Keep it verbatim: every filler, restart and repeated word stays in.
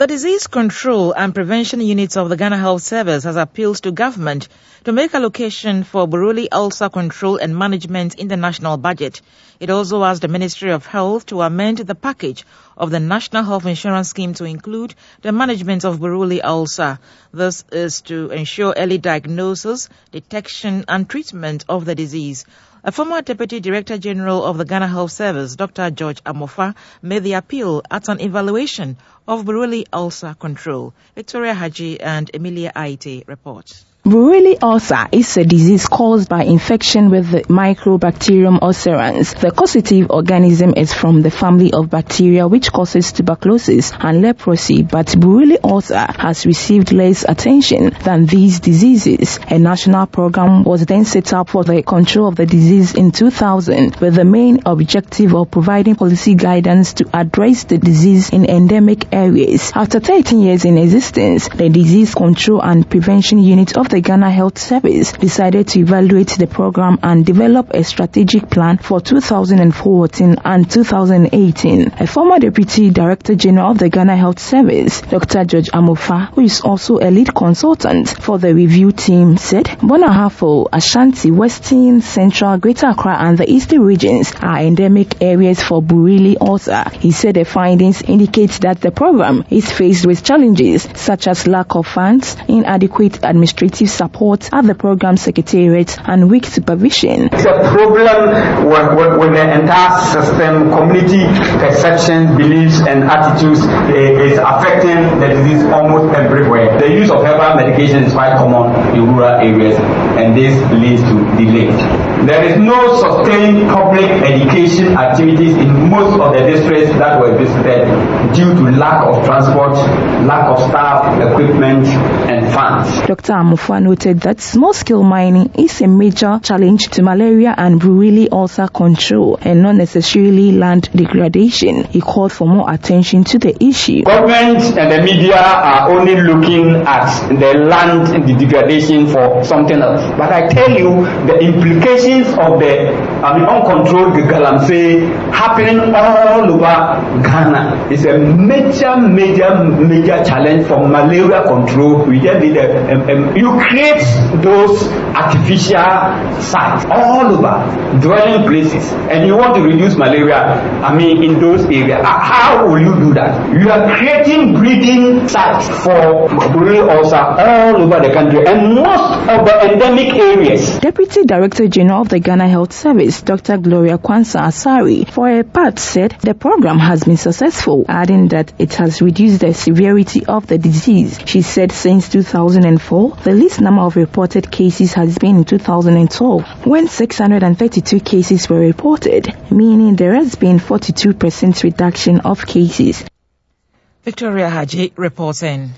The Disease Control and Prevention Unit of the Ghana Health Service has appealed to government to make allocation for Buruli ulcer control and management in the national budget. It also asked the Ministry of Health to amend the package of the National Health Insurance Scheme to include the management of Buruli ulcer. This is to ensure early diagnosis, detection and treatment of the disease. A former Deputy Director General of the Ghana Health Service, Doctor George Amofa, made the appeal at an evaluation of Buruli ulcer control. Victoria Haji and Emilia Aite report. Buruli ulcer is a disease caused by infection with the Mycobacterium ulcerans. The causative organism is from the family of bacteria which causes tuberculosis and leprosy, but Buruli ulcer has received less attention than these diseases. A national program was then set up for the control of the disease in two thousand, with the main objective of providing policy guidance to address the disease in endemic areas. After thirteen years in existence, the Disease Control and Prevention Unit of the The Ghana Health Service decided to evaluate the program and develop a strategic plan for two thousand fourteen and two thousand eighteen. A former Deputy Director General of the Ghana Health Service, Doctor George Amofa, who is also a lead consultant for the review team, said Bonahafo, Ashanti, Western, Central, Greater Accra and the Eastern regions are endemic areas for Buruli ulcer. He said the findings indicate that the program is faced with challenges such as lack of funds, inadequate administrative support at the program secretariat and weak supervision. It's a problem with, with, with the entire system. Community perception, beliefs and attitudes uh, is affecting the disease almost everywhere. The use of herbal medication is quite common in rural areas and this leads to delays. There is no sustained public education activities in most of the districts that were visited due to lack of transport, lack of staff, equipment and funds. Doctor Amofa noted that small-scale mining is a major challenge to malaria and Buruli ulcer control and not necessarily land degradation. He called for more attention to the issue. Government and the media are only looking at the land degradation for something else. But I tell you, the implications of the I mean, uncontrolled galamsey happening all over Ghana is a major, major, major challenge for malaria control. We just need a, a, a you create those artificial sites all over dwelling places and you want to reduce malaria, I mean in those areas. How will you do that? You are creating breeding sites for Buruli ulcer all over the country and most of the endemic areas. Deputy Director General of the Ghana Health Service, Doctor Gloria Kwansa Asari, for a part said the program has been successful, adding that it has reduced the severity of the disease. She said since two thousand four, the least number of reported cases has been in two thousand twelve, when six hundred thirty-two cases were reported, meaning there has been forty-two percent reduction of cases. Victoria Haji reporting.